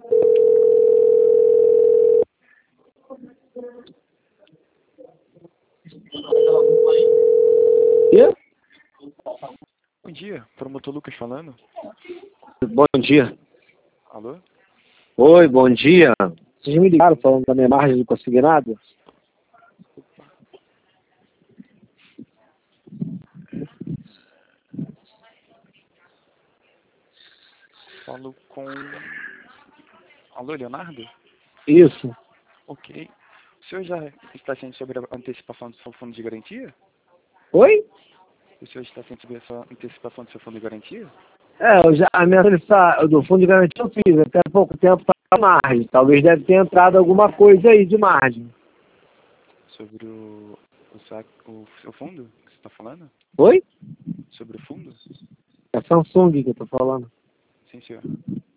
Quê? Bom dia, promotor Lucas falando. Bom dia. Alô? Oi, bom dia. Vocês me ligaram falando da minha margem do consignado? Falo com... Alô, Leonardo? Isso. Ok. O senhor já está ciente sobre a antecipação do seu fundo de garantia? Oi? O senhor está ciente sobre essa antecipação do seu fundo de garantia? A minha solicitação do fundo de garantia eu fiz. Até há pouco tempo para margem. Talvez deve ter entrado alguma coisa aí de margem. Sobre o seu fundo que você está falando? Oi? Sobre o fundo? É Samsung que eu tô falando. Sim, senhor.